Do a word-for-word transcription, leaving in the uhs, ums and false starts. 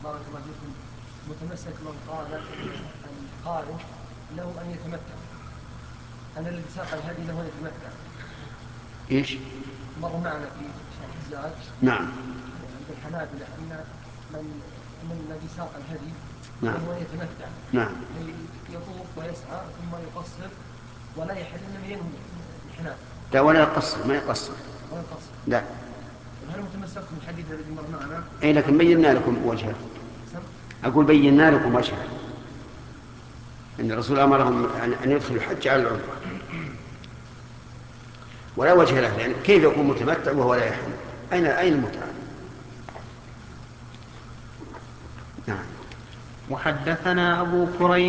بارك الله فيكم متمسك من قال القارن له أن يتمتع، أنا الذي ساق الهدي له أن يتمتع. إيش؟ مر معنا في شرح الزاد. نعم. عند الحنابلة أن من من الذي ساق الهدي نعم. له أن يتمتع. نعم. يطوف ويسعى ثم يقصر ولا يحل إلا ينوي الحنابلة. لا ولا يقصر، ما يقصر. ولا يقصر. لا. هل متمسكتم الحديث الذي مر معنا؟ أي لكن بينا لكم وجهه. أقول بينا لكم وجهه. أن الرسول أمرهم أن يدخلوا الحج على العمرة ولا وجه له، لأن كيف يكون متمتع وهو لا يحل؟ أين أين المتعة؟ نعم. وحدثنا أبو كريب